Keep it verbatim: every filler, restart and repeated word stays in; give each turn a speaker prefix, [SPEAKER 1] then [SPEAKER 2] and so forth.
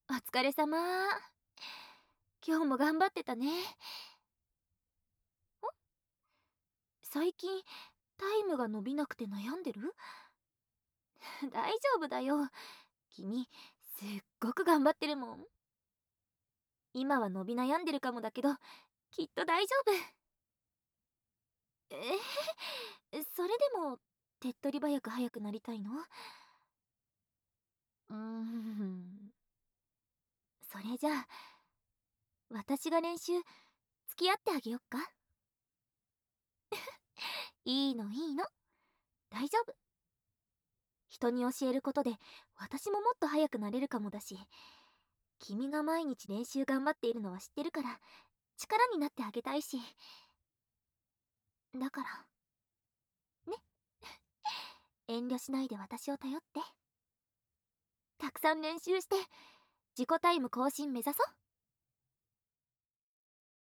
[SPEAKER 1] お疲れ様。今日も頑張ってたね。ん最近、タイムが伸びなくて悩んでる？大丈夫だよ。君、すっごく頑張ってるもん。今は伸び悩んでるかもだけど、きっと大丈夫。えー、それでも、手っ取り早く速くなりたいの？うーん。それじゃあ、私が練習、付き合ってあげよっか？いいのいいの。大丈夫。人に教えることで私ももっと速くなれるかもだし、君が毎日練習頑張っているのは知ってるから力になってあげたいし。だからね、遠慮しないで私を頼って。たくさん練習して自己タイム更新目指そう。